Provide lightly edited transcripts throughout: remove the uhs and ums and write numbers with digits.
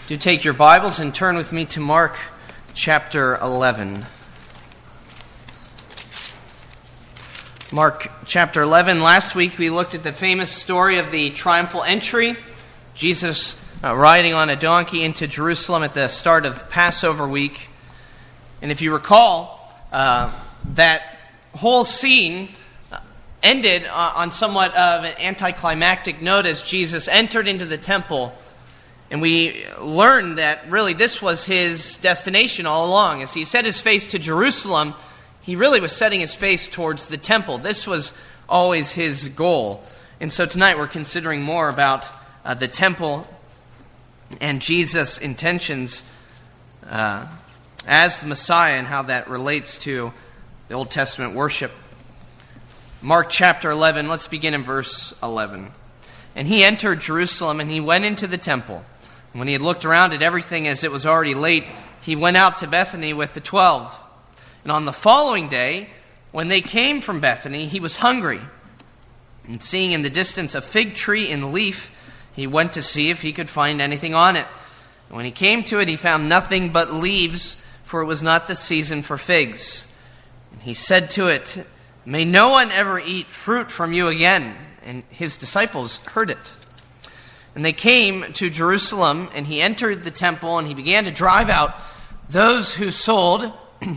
Do take your Bibles and turn with me to Mark chapter 11. Mark chapter 11. Last week we looked at the famous story of the triumphal entry. Jesus riding on a donkey into Jerusalem at the start of Passover week. And if you recall, that whole scene ended on somewhat of an anticlimactic note as Jesus entered into the temple. And we learned that really this was his destination all along. As he set his face to Jerusalem, he really was setting his face towards the temple. This was always his goal. And so tonight we're considering more about the temple and Jesus' intentions as the Messiah and how that relates to the Old Testament worship. Mark chapter 11, let's begin in verse 11. And he entered Jerusalem and he went into the temple. When he had looked around at everything as it was already late, he went out to Bethany with the 12. And on the following day, when they came from Bethany, he was hungry. And seeing in the distance a fig tree in leaf, he went to see if he could find anything on it. And when he came to it, he found nothing but leaves, for it was not the season for figs. And he said to it, "May no one ever eat fruit from you again." And his disciples heard it. And they came to Jerusalem, and he entered the temple, and he began to drive out those who sold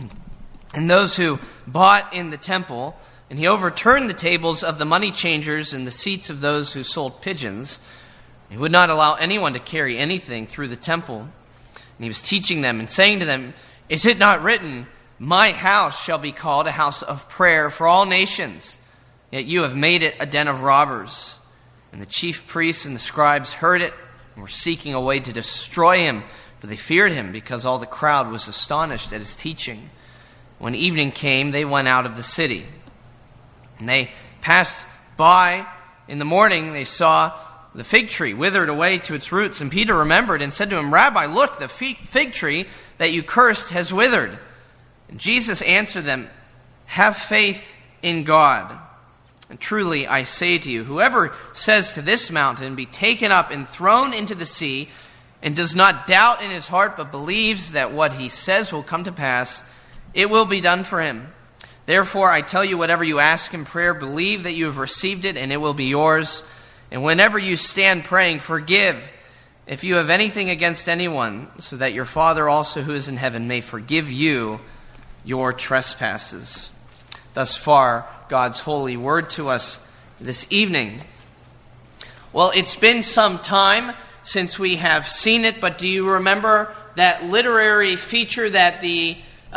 and those who bought in the temple. And he overturned the tables of the money changers and the seats of those who sold pigeons. He would not allow anyone to carry anything through the temple. And he was teaching them and saying to them, "Is it not written, 'My house shall be called a house of prayer for all nations'? Yet you have made it a den of robbers." And the chief priests and the scribes heard it and were seeking a way to destroy him, for they feared him because all the crowd was astonished at his teaching. When evening came, they went out of the city. And they passed by in the morning, they saw the fig tree withered away to its roots. And Peter remembered and said to him, "Rabbi, look, the fig tree that you cursed has withered." And Jesus answered them, "Have faith in God. And truly I say to you, whoever says to this mountain, 'Be taken up and thrown into the sea,' and does not doubt in his heart, but believes that what he says will come to pass, it will be done for him. Therefore I tell you, whatever you ask in prayer, believe that you have received it, and it will be yours. And whenever you stand praying, forgive if you have anything against anyone, so that your Father also who is in heaven may forgive you your trespasses." Thus far, God's holy word to us this evening. Well, it's been some time since we have seen it, but do you remember that literary feature that the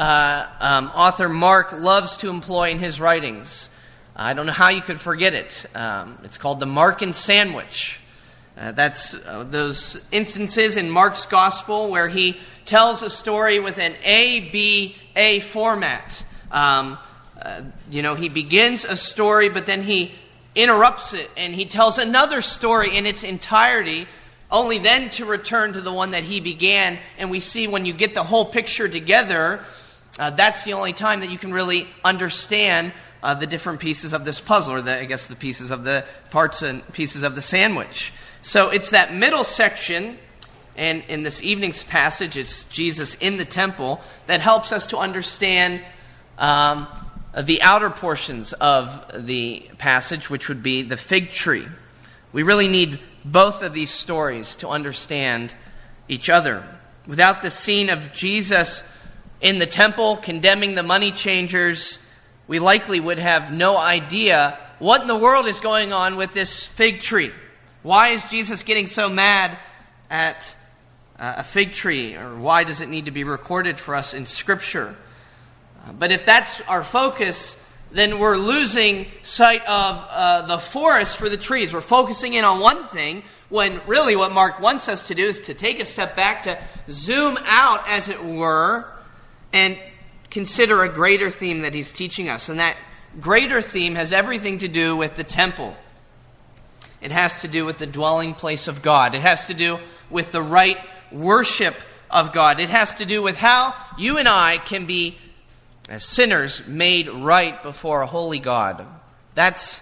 author Mark loves to employ in his writings? I don't know how you could forget it. It's called the Markan sandwich. That's those instances in Mark's gospel where he tells a story with an A-B-A format. He begins a story, but then he interrupts it, and he tells another story in its entirety, only then to return to the one that he began. And we see when you get the whole picture together, that's the only time that you can really understand the different pieces of this puzzle, or the pieces of the parts and pieces of the sandwich. So it's that middle section, and in this evening's passage, it's Jesus in the temple, that helps us to understand the outer portions of the passage, which would be the fig tree. We really need both of these stories to understand each other. Without the scene of Jesus in the temple condemning the money changers, we likely would have no idea what in the world is going on with this fig tree. Why is Jesus getting so mad at a fig tree? Or why does it need to be recorded for us in Scripture? But if that's our focus, then we're losing sight of the forest for the trees. We're focusing in on one thing, when really what Mark wants us to do is to take a step back, to zoom out, as it were, and consider a greater theme that he's teaching us. And that greater theme has everything to do with the temple. It has to do with the dwelling place of God. It has to do with the right worship of God. It has to do with how you and I can be, as sinners, made right before a holy God. That's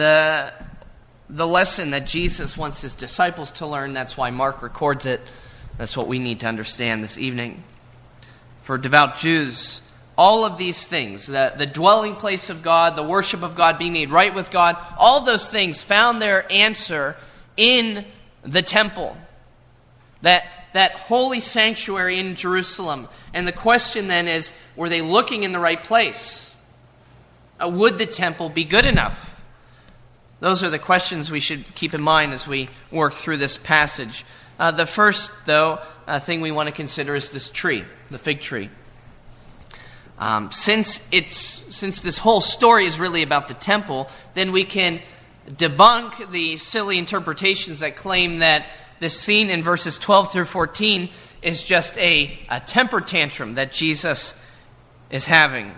the lesson that Jesus wants his disciples to learn. That's why Mark records it That's what we need to understand this evening. For devout Jews, all of these things, the dwelling place of God, the worship of God, being made right with God, all of those things found their answer in the temple. That holy sanctuary in Jerusalem. And the question then is, were they looking in the right place? Would the temple be good enough? Those are the questions we should keep in mind as we work through this passage. The first, though, thing we want to consider is this tree, the fig tree. Since this whole story is really about the temple, then we can debunk the silly interpretations that claim that this scene in verses 12 through 14 is just a temper tantrum that Jesus is having.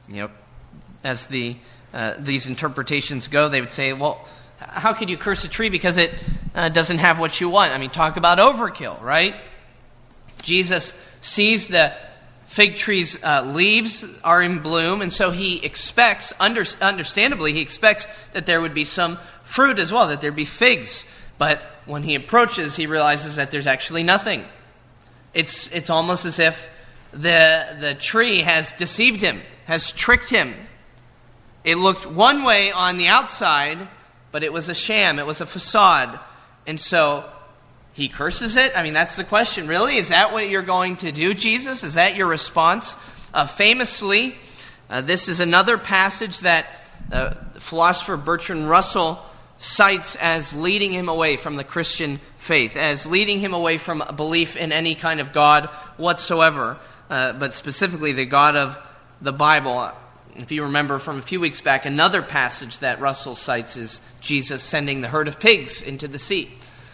As these interpretations go, they would say, well, how could you curse a tree because it doesn't have what you want? I mean, talk about overkill, right? Jesus sees the fig tree's leaves are in bloom, and so he expects, understandably, he expects that there would be some fruit as well, that there'd be figs. But when he approaches, he realizes that there's actually nothing. It's almost as if the tree has deceived him, has tricked him. It looked one way on the outside, but it was a sham, it was a facade. And so he curses it? I mean, that's the question. Really? Is that what you're going to do, Jesus? Is that your response? Famously, this is another passage that the philosopher Bertrand Russell cites as leading him away from the Christian faith, as leading him away from a belief in any kind of God whatsoever, but specifically the God of the Bible. If you remember from a few weeks back, another passage that Russell cites is Jesus sending the herd of pigs into the sea.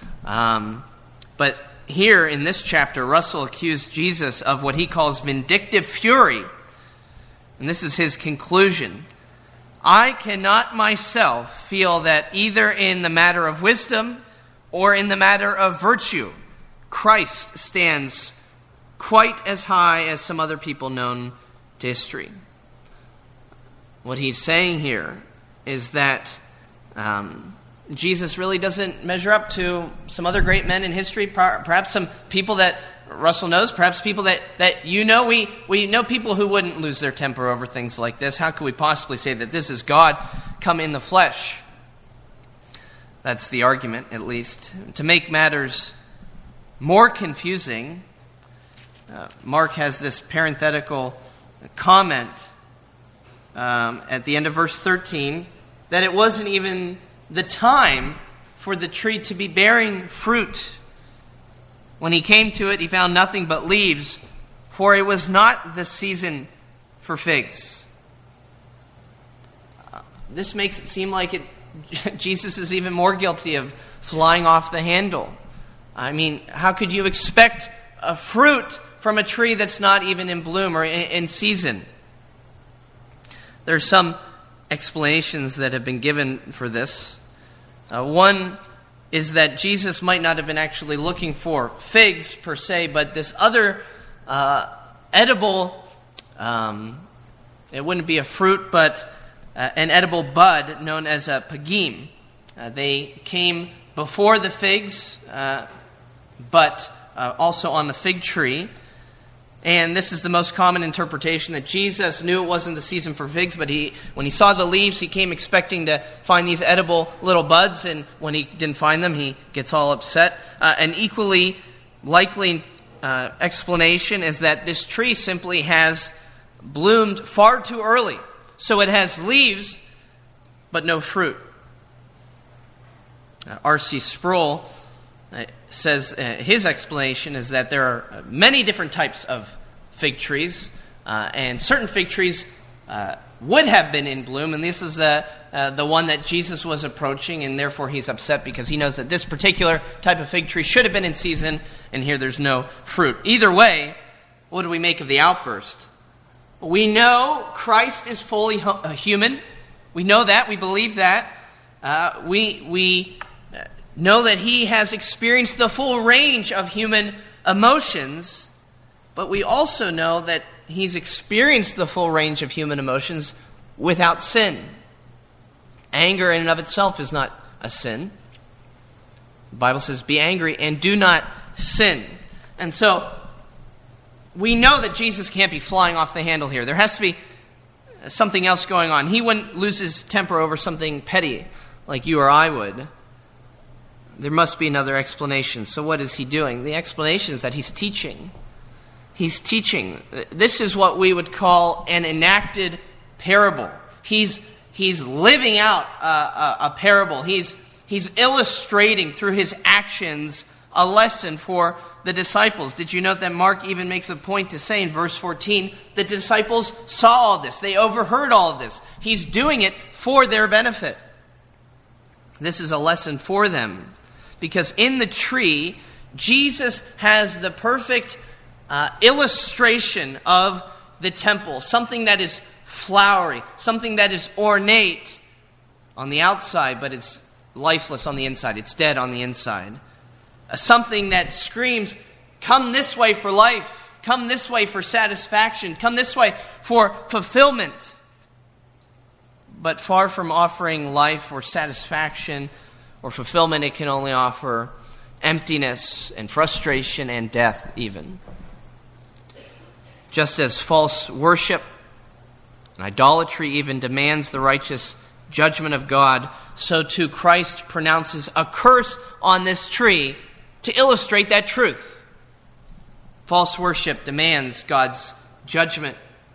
But here in this chapter, Russell accused Jesus of what he calls vindictive fury. And this is his conclusion. I cannot myself feel that either in the matter of wisdom or in the matter of virtue, Christ stands quite as high as some other people known to history. What he's saying here is that Jesus really doesn't measure up to some other great men in history, perhaps some people that Russell knows, perhaps people that you know. We know people who wouldn't lose their temper over things like this. How could we possibly say that this is God come in the flesh? That's the argument, at least. To make matters more confusing, Mark has this parenthetical comment at the end of verse 13 that it wasn't even the time for the tree to be bearing fruit. When he came to it, he found nothing but leaves, for it was not the season for figs. This makes it seem like Jesus is even more guilty of flying off the handle. I mean, how could you expect a fruit from a tree that's not even in bloom or in season? There are some explanations that have been given for this. One is that Jesus might not have been actually looking for figs per se, but this other edible, it wouldn't be a fruit, but an edible bud known as a pagim. They came before the figs, but also on the fig tree. And this is the most common interpretation, that Jesus knew it wasn't the season for figs, but when he saw the leaves, he came expecting to find these edible little buds, and when he didn't find them, he gets all upset. An equally likely explanation is that this tree simply has bloomed far too early, so it has leaves, but no fruit. R.C. Sproul says his explanation is that there are many different types of fig trees, and certain fig trees would have been in bloom, and this is the one that Jesus was approaching, and therefore he's upset because he knows that this particular type of fig tree should have been in season, and here there's no fruit. Either way, what do we make of the outburst? We know Christ is fully human. We know that. We believe that. We know that he has experienced the full range of human emotions, but we also know that he's experienced the full range of human emotions without sin. Anger in and of itself is not a sin. The Bible says, be angry and do not sin. And so we know that Jesus can't be flying off the handle here. There has to be something else going on. He wouldn't lose his temper over something petty like you or I would. There must be another explanation. So what is he doing? The explanation is that he's teaching. He's teaching. This is what we would call an enacted parable. He's living out a parable. He's illustrating through his actions a lesson for the disciples. Did you note that Mark even makes a point to say in verse 14, the disciples saw all this. They overheard all of this. He's doing it for their benefit. This is a lesson for them. Because in the tree, Jesus has the perfect illustration of the temple. Something that is flowery. Something that is ornate on the outside, but it's lifeless on the inside. It's dead on the inside. Something that screams, come this way for life. Come this way for satisfaction. Come this way for fulfillment. But far from offering life or satisfaction or fulfillment, it can only offer emptiness and frustration and death even. Just as false worship and idolatry even demands the righteous judgment of God, so too Christ pronounces a curse on this tree to illustrate that truth. False worship demands God's judgment.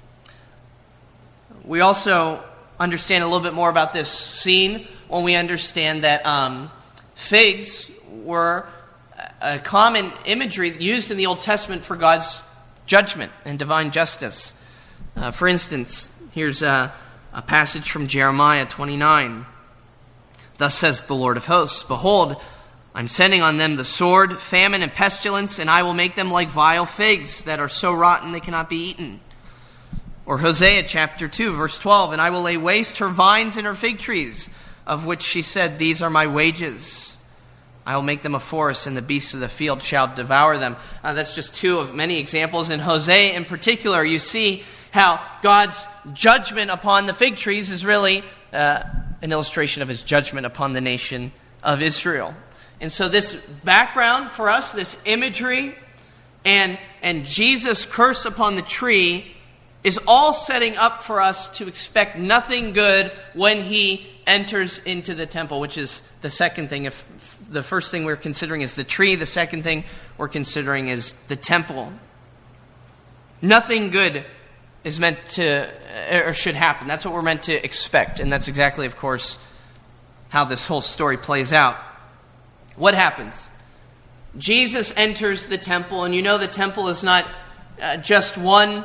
We also understand a little bit more about this scene when we understand that figs were a common imagery used in the Old Testament for God's judgment and divine justice. For instance, here's a passage from Jeremiah 29. Thus says the Lord of hosts, behold, I'm sending on them the sword, famine, and pestilence, and I will make them like vile figs that are so rotten they cannot be eaten. Or Hosea chapter 2, verse 12, and I will lay waste her vines and her fig trees, of which she said, these are my wages. I will make them a forest, and the beasts of the field shall devour them. That's just two of many examples. In Hosea in particular, you see how God's judgment upon the fig trees is really an illustration of his judgment upon the nation of Israel. And so this background for us, this imagery, and Jesus' curse upon the tree is all setting up for us to expect nothing good when he enters into the temple, which is the second thing. If the first thing we're considering is the tree, the second thing we're considering is the temple. Nothing good is meant to, or should happen. That's what we're meant to expect. And that's exactly, of course, how this whole story plays out. What happens? Jesus enters the temple, and you know the temple is not just one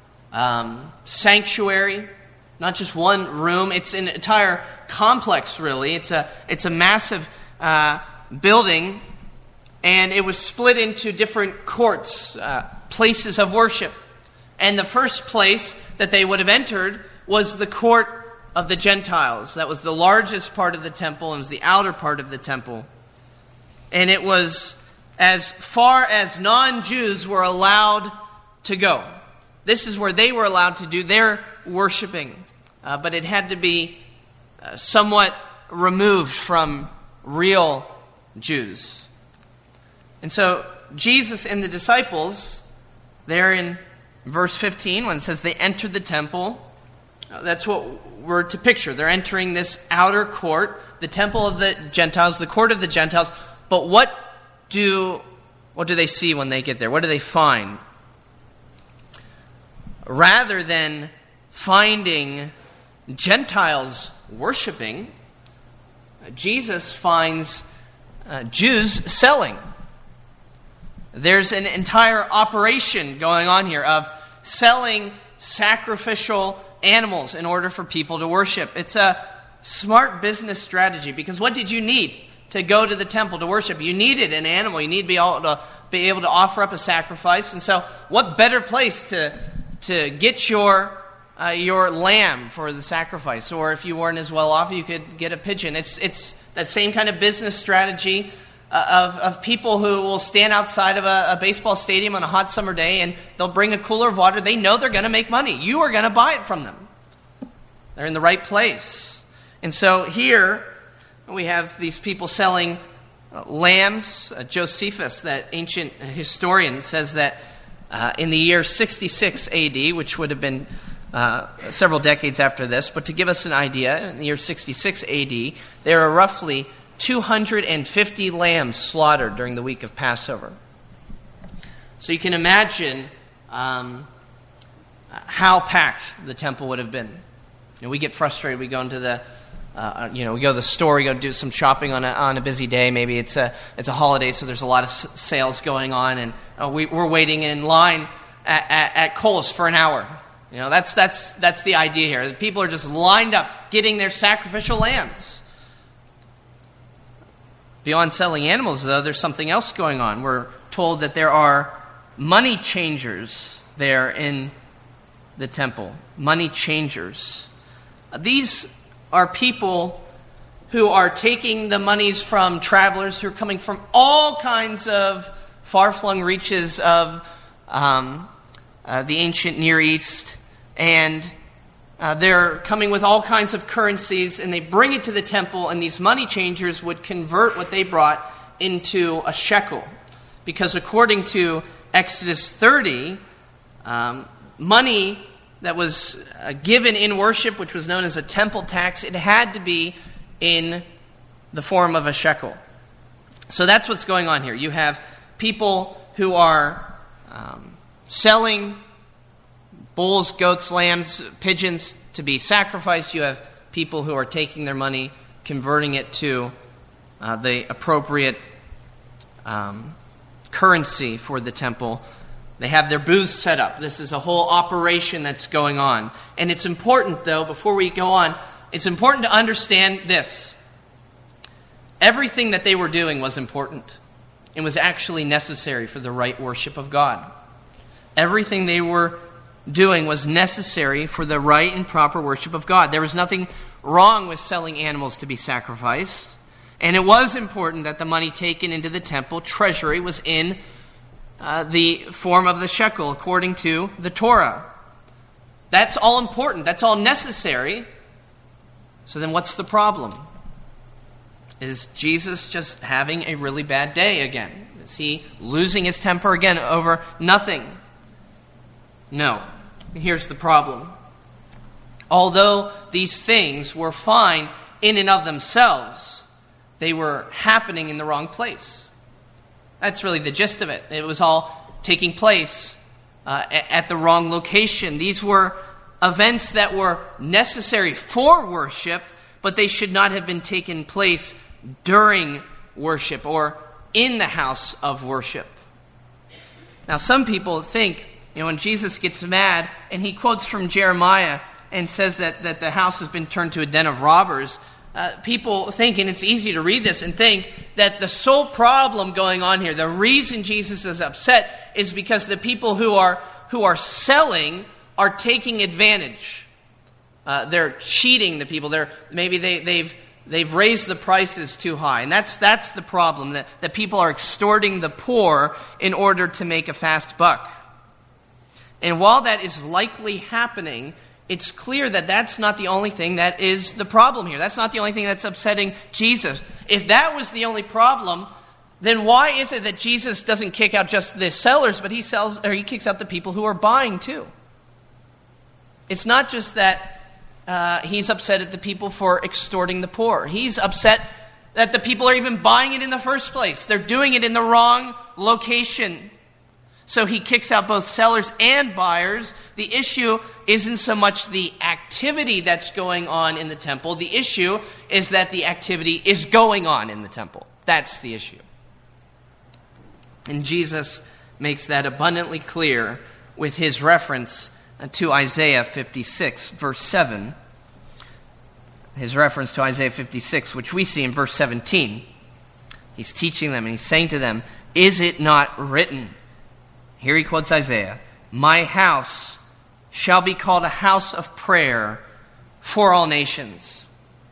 sanctuary, not just one room. It's an entire complex, really. It's a massive building, and it was split into different courts, places of worship. And the first place that they would have entered was the court of the Gentiles. That was the largest part of the temple, and was the outer part of the temple. And it was as far as non-Jews were allowed to go. This is where they were allowed to do their worshiping. But it had to be somewhat removed from real Jews. And so Jesus and the disciples, there in verse 15, when it says they entered the temple, that's what we're to picture. They're entering this outer court, the temple of the Gentiles, the court of the Gentiles. But what do they see when they get there? What do they find? Rather than finding Gentiles worshiping, Jesus finds Jews selling. There's an entire operation going on here of selling sacrificial animals in order for people to worship. It's a smart business strategy, because what did you need to go to the temple to worship? You needed an animal. You need to be able to offer up a sacrifice. And so what better place to get your lamb for the sacrifice? Or if you weren't as well off, you could get a pigeon. It's that same kind of business strategy of people who will stand outside of a baseball stadium on a hot summer day, and they'll bring a cooler of water. They know they're going to make money. You are going to buy it from them. They're in the right place. And so here we have these people selling lambs. Josephus, that ancient historian, says that in the year 66 AD, which would have been several decades after this, but to give us an idea, in the year 66 AD, there are roughly 250 lambs slaughtered during the week of Passover. So you can imagine how packed the temple would have been. We get frustrated. We go into the we go to the store, we go do some shopping on a busy day. Maybe it's a holiday, so there's a lot of sales going on, and we're waiting in line at Kohl's for an hour. That's the idea here. The people are just lined up, getting their sacrificial lambs. Beyond selling animals, though, there's something else going on. We're told that there are money changers there in the temple. Money changers. These are people who are taking the monies from travelers who are coming from all kinds of far-flung reaches of the ancient Near East, and they're coming with all kinds of currencies, and they bring it to the temple, and these money changers would convert what they brought into a shekel. Because according to Exodus 30, money that was given in worship, which was known as a temple tax, it had to be in the form of a shekel. So that's what's going on here. You have people who are selling bulls, goats, lambs, pigeons to be sacrificed. You have people who are taking their money, converting it to the appropriate currency for the temple. They have their booths set up. This is a whole operation that's going on. And it's important, though, before we go on, it's important to understand this. Everything that they were doing was important. It was actually necessary for the right worship of God. Everything they were doing was necessary for the right and proper worship of God. There was nothing wrong with selling animals to be sacrificed. And it was important that the money taken into the temple treasury was in the form of the shekel according to the Torah. That's all important. That's all necessary. So then what's the problem? Is Jesus just having a really bad day again? Is he losing his temper again over nothing? No. Here's the problem. Although these things were fine in and of themselves, they were happening in the wrong place. That's really the gist of it. It was all taking place at the wrong location. These were events that were necessary for worship, but they should not have been taken place during worship or in the house of worship. Now, some people think, when Jesus gets mad and he quotes from Jeremiah and says that the house has been turned to a den of robbers, people think, and it's easy to read this and think, that the sole problem going on here, the reason Jesus is upset, is because the people who are selling are taking advantage. They're cheating the people. They've raised the prices too high, and that's the problem. That people are extorting the poor in order to make a fast buck. And while that is likely happening, it's clear that that's not the only thing that is the problem here. That's not the only thing that's upsetting Jesus. If that was the only problem, then why is it that Jesus doesn't kick out just the sellers, but he kicks out the people who are buying too? It's not just that he's upset at the people for extorting the poor. He's upset that the people are even buying it in the first place. They're doing it in the wrong location. So he kicks out both sellers and buyers. The issue isn't so much the activity that's going on in the temple. The issue is that the activity is going on in the temple. That's the issue. And Jesus makes that abundantly clear with his reference to Isaiah 56, verse 7. His reference to Isaiah 56, which we see in verse 17. He's teaching them and he's saying to them, "Is it not written?" Here he quotes Isaiah, "My house shall be called a house of prayer for all nations."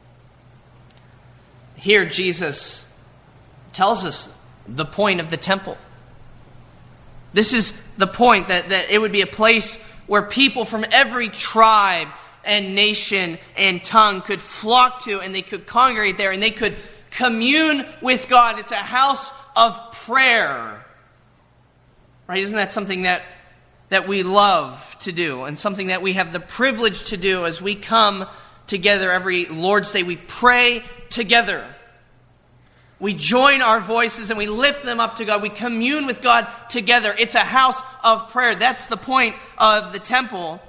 Here Jesus tells us the point of the temple. This is the point, that it would be a place where people from every tribe and nation and tongue could flock to, and they could congregate there, and they could commune with God. It's a house of prayer. Right? Isn't that something that we love to do, and something that we have the privilege to do as we come together every Lord's Day? We pray together. We join our voices and we lift them up to God. We commune with God together. It's a house of prayer. That's the point of the temple.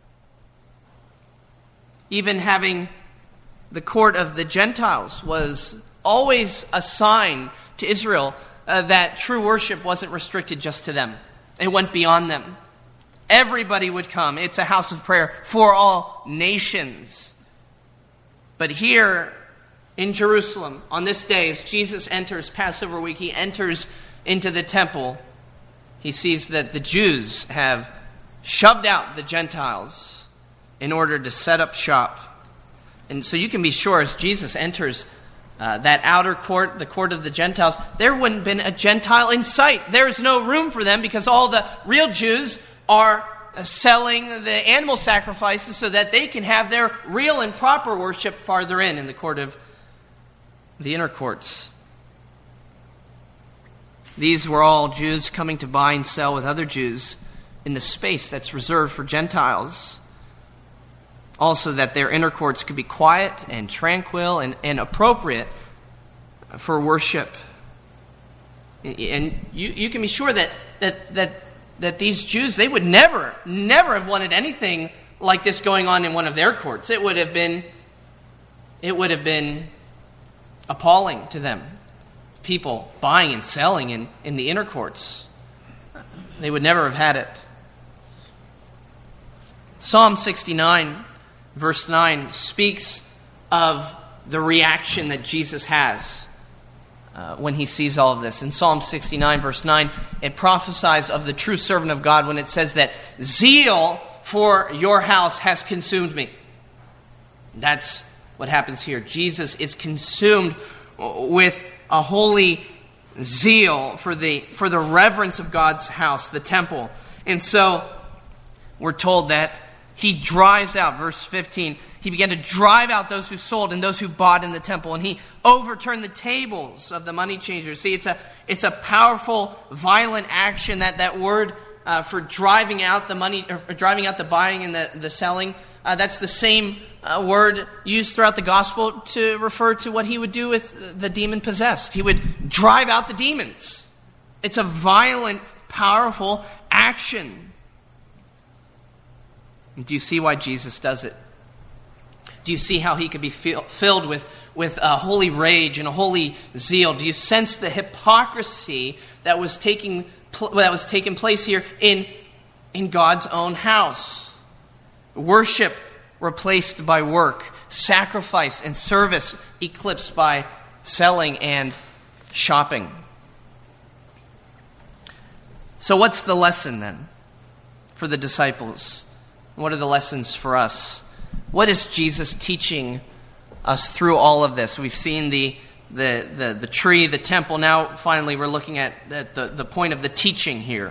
Even having the court of the Gentiles was always a sign to Israel that true worship wasn't restricted just to them. It went beyond them. Everybody would come. It's a house of prayer for all nations. But here in Jerusalem, on this day, as Jesus enters Passover week, he enters into the temple. He sees that the Jews have shoved out the Gentiles in order to set up shop. And so you can be sure, as Jesus enters that outer court, the court of the Gentiles, there wouldn't have been a Gentile in sight. There is no room for them because all the real Jews are selling the animal sacrifices so that they can have their real and proper worship farther in the court of the inner courts. These were all Jews coming to buy and sell with other Jews in the space that's reserved for Gentiles. Also, that their inner courts could be quiet and tranquil and appropriate for worship. And you can be sure that these Jews, they would never have wanted anything like this going on in one of their courts. It would have been appalling to them. People buying and selling in the inner courts. They would never have had it. Psalm 69, verse 9, speaks of the reaction that Jesus has when he sees all of this. In Psalm 69, verse 9, it prophesies of the true servant of God when it says that zeal for your house has consumed me. That's what happens here. Jesus is consumed with a holy zeal for the reverence of God's house, the temple. And so we're told that he drives out, verse 15, he began to drive out those who sold and those who bought in the temple, and he overturned the tables of the money changers. See, it's a powerful, violent action. That word for driving out the money, or driving out the buying and the selling, that's the same word used throughout the gospel to refer to what he would do with the demon-possessed. He would drive out the demons. It's a violent, powerful action. Do you see why Jesus does it? Do you see how he could be filled with a holy rage and a holy zeal? Do you sense the hypocrisy that was taking place here in God's own house? Worship replaced by work, sacrifice and service eclipsed by selling and shopping. So what's the lesson then for the disciples? What are the lessons for us? What is Jesus teaching us through all of this? We've seen the tree, the temple. Now, finally, we're looking at the point of the teaching here.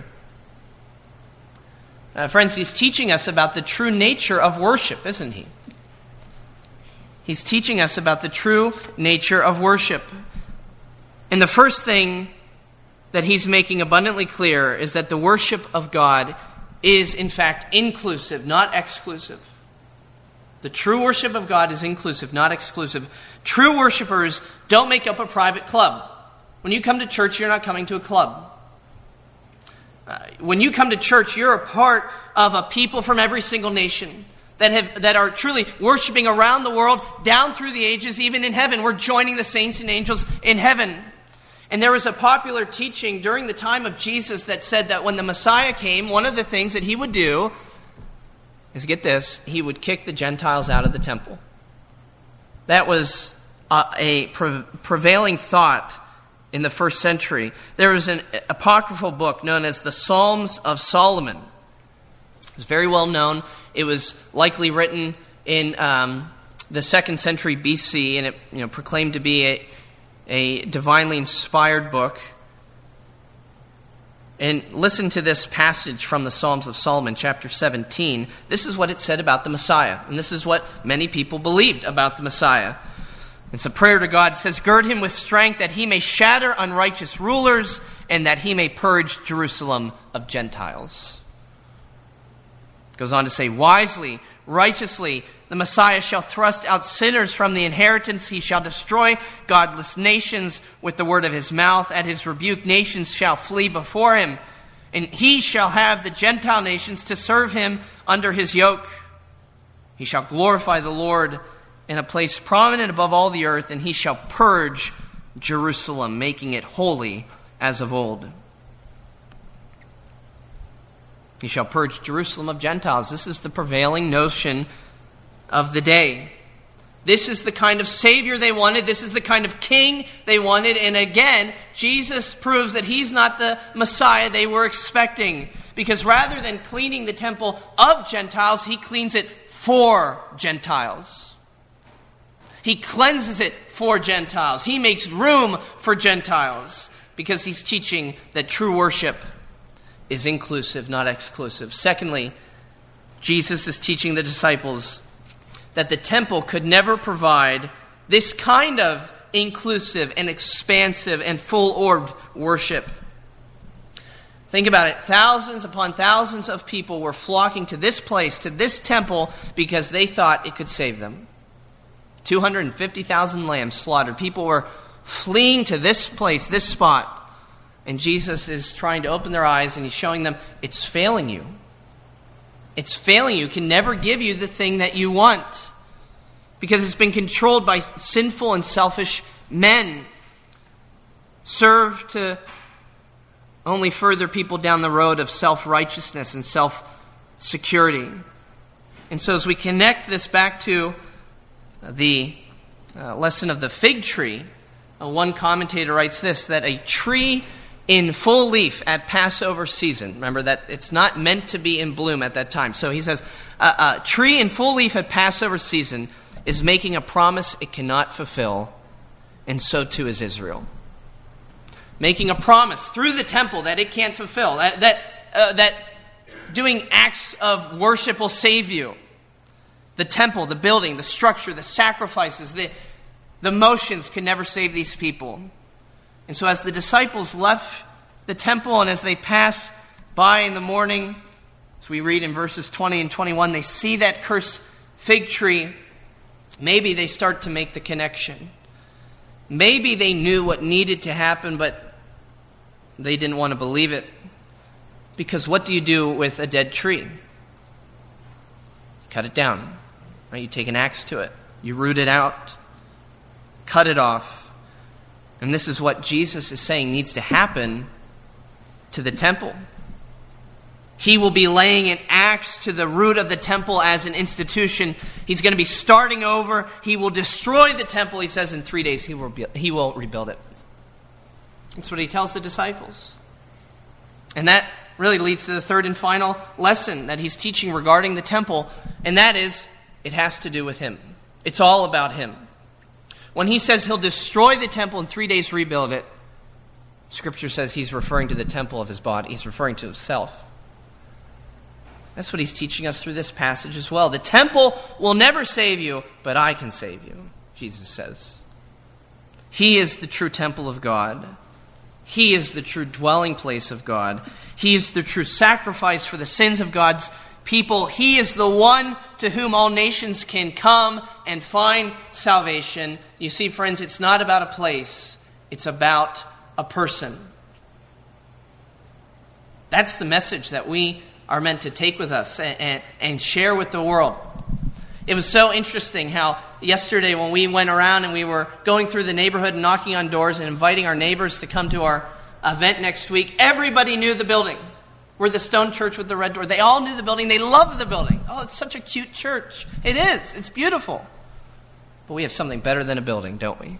Friends, he's teaching us about the true nature of worship, isn't he? He's teaching us about the true nature of worship. And the first thing that he's making abundantly clear is that the worship of God is, in fact, inclusive, not exclusive. The true worship of God is inclusive, not exclusive. True worshipers don't make up a private club. When you come to church, you're not coming to a club. When you come to church, you're a part of a people from every single nation that are truly worshiping around the world, down through the ages, even in heaven. We're joining the saints and angels in heaven. And there was a popular teaching during the time of Jesus that said that when the Messiah came, one of the things that he would do is, get this, he would kick the Gentiles out of the temple. That was a prevailing thought in the first century. There was an apocryphal book known as the Psalms of Solomon. It was very well known. It was likely written in the 2nd century BC, and it proclaimed to be a divinely inspired book. And listen to this passage from the Psalms of Solomon, chapter 17. This is what it said about the Messiah, and this is what many people believed about the Messiah. It's a prayer to God. It says, gird him with strength that he may shatter unrighteous rulers and that he may purge Jerusalem of Gentiles. It goes on to say, wisely, righteously, the Messiah shall thrust out sinners from the inheritance. He shall destroy godless nations with the word of his mouth. At his rebuke, nations shall flee before him. And he shall have the Gentile nations to serve him under his yoke. He shall glorify the Lord in a place prominent above all the earth, and he shall purge Jerusalem, making it holy as of old. He shall purge Jerusalem of Gentiles. This is the prevailing notion of the day. This is the kind of Savior they wanted. This is the kind of king they wanted. And again, Jesus proves that he's not the Messiah they were expecting. Because rather than cleaning the temple of Gentiles, he cleans it for Gentiles. He cleanses it for Gentiles. He makes room for Gentiles because he's teaching that true worship is inclusive, not exclusive. Secondly, Jesus is teaching the disciples that the temple could never provide this kind of inclusive and expansive and full-orbed worship. Think about it. Thousands upon thousands of people were flocking to this place, to this temple, because they thought it could save them. 250,000 lambs slaughtered. People were fleeing to this place, this spot. And Jesus is trying to open their eyes, and he's showing them, it's failing you. It's failing you. It can never give you the thing that you want. Because it's been controlled by sinful and selfish men. Serve to only further people down the road of self-righteousness and self-security. And so as we connect this back to the lesson of the fig tree, one commentator writes this, that a tree in full leaf at Passover season, remember that it's not meant to be in bloom at that time. So he says, a tree in full leaf at Passover season is making a promise it cannot fulfill, and so too is Israel. Making a promise through the temple that it can't fulfill, that doing acts of worship will save you. The temple, the building, the structure, the sacrifices, the motions can never save these people. And so as the disciples left the temple and as they pass by in the morning, as we read in verses 20 and 21, they see that cursed fig tree. Maybe they start to make the connection. Maybe they knew what needed to happen, but they didn't want to believe it. Because what do you do with a dead tree? Cut it down. Right? You take an axe to it. You root it out. Cut it off. And this is what Jesus is saying needs to happen to the temple. He will be laying an axe to the root of the temple as an institution. He's going to be starting over. He will destroy the temple. He says in 3 days he will rebuild it. That's what he tells the disciples. And that really leads to the third and final lesson that he's teaching regarding the temple. And that is, it has to do with him. It's all about him. When he says he'll destroy the temple in 3 days, rebuild it, Scripture says he's referring to the temple of his body. He's referring to himself. That's what he's teaching us through this passage as well. The temple will never save you, but I can save you, Jesus says. He is the true temple of God. He is the true dwelling place of God. He is the true sacrifice for the sins of God's people. He is the one to whom all nations can come and find salvation. You see, friends, it's not about a place. It's about a person. That's the message that we are meant to take with us and share with the world. It was so interesting how yesterday when we went around and we were going through the neighborhood and knocking on doors and inviting our neighbors to come to our event next week, everybody knew the building. We're the stone church with the red door. They all knew the building. They loved the building. Oh, it's such a cute church. It is. It's beautiful. But we have something better than a building, don't we? We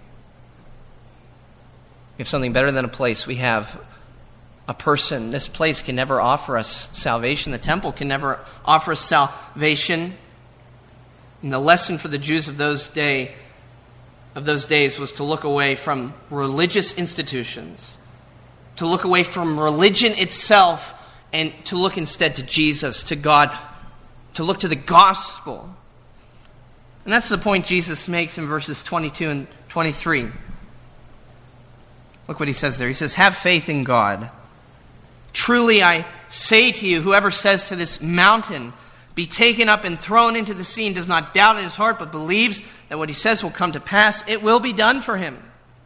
have something better than a place. We have a person. This place can never offer us salvation. The temple can never offer us salvation. And the lesson for the Jews of those days was to look away from religious institutions, to look away from religion itself, and to look instead to Jesus, to God, to look to the gospel. And that's the point Jesus makes in verses 22 and 23. Look what he says there. He says, have faith in God. Truly I say to you, whoever says to this mountain, be taken up and thrown into the sea, and does not doubt in his heart, but believes that what he says will come to pass, it will be done for him.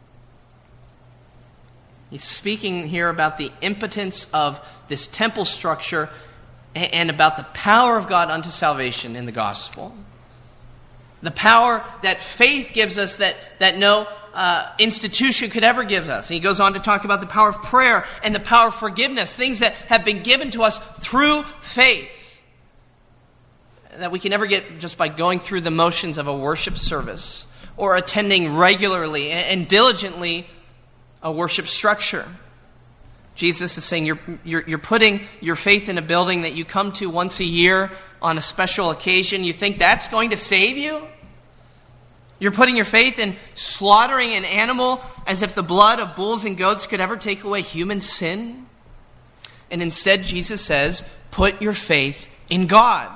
He's speaking here about the impotence of this temple structure and about the power of God unto salvation in the gospel. The power that faith gives us that no institution could ever give us. And he goes on to talk about the power of prayer and the power of forgiveness, things that have been given to us through faith, that we can never get just by going through the motions of a worship service or attending regularly and diligently a worship structure. Jesus is saying you're putting your faith in a building that you come to once a year on a special occasion. You think that's going to save you? You're putting your faith in slaughtering an animal as if the blood of bulls and goats could ever take away human sin? And instead, Jesus says, put your faith in God.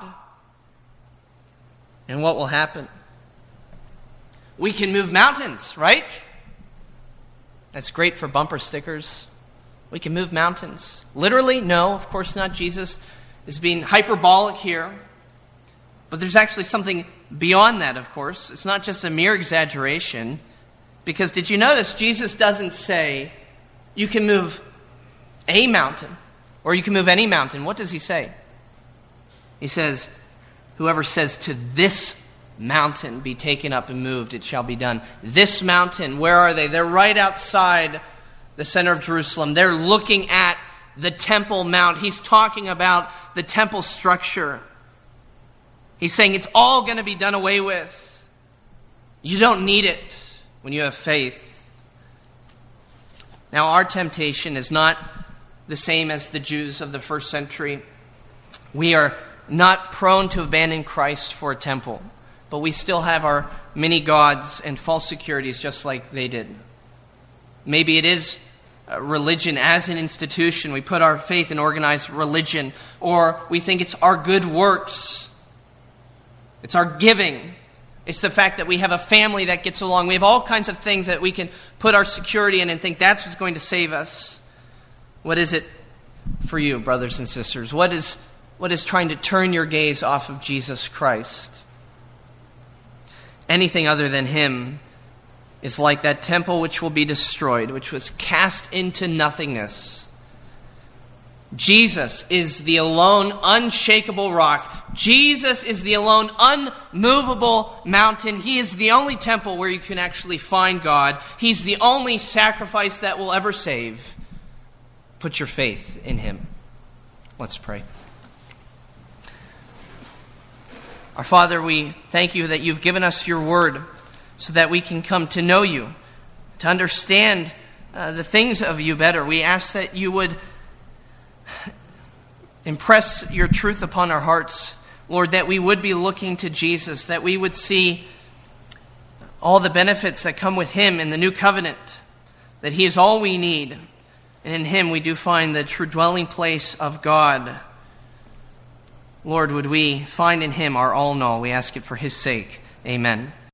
And what will happen? We can move mountains, right? That's great for bumper stickers. We can move mountains. Literally? No, of course not. Jesus is being hyperbolic here. But there's actually something beyond that, of course. It's not just a mere exaggeration. Because did you notice Jesus doesn't say, you can move a mountain, or you can move any mountain. What does he say? He says, whoever says to this mountain, be taken up and moved, it shall be done. This mountain, where are they? They're right outside the center of Jerusalem. They're looking at the Temple Mount. He's talking about the temple structure. He's saying it's all going to be done away with. You don't need it when you have faith. Now, our temptation is not the same as the Jews of the first century. We are not prone to abandon Christ for a temple, but we still have our many gods and false securities just like they did. Maybe it is religion as an institution. We put our faith in organized religion, or we think it's our good works. It's our giving. It's the fact that we have a family that gets along. We have all kinds of things that we can put our security in and think that's what's going to save us. What is it for you, brothers and sisters? What is trying to turn your gaze off of Jesus Christ? Anything other than him is like that temple which will be destroyed, which was cast into nothingness. Jesus is the alone unshakable rock. Jesus is the alone unmovable mountain. He is the only temple where you can actually find God. He's the only sacrifice that will ever save. Put your faith in him. Let's pray. Our Father, we thank you that you've given us your word so that we can come to know you, to understand the things of you better. We ask that you would impress your truth upon our hearts, Lord, that we would be looking to Jesus, that we would see all the benefits that come with him in the new covenant, that he is all we need, and in him we do find the true dwelling place of God. Lord, would we find in him our all in all? We ask it for his sake. Amen.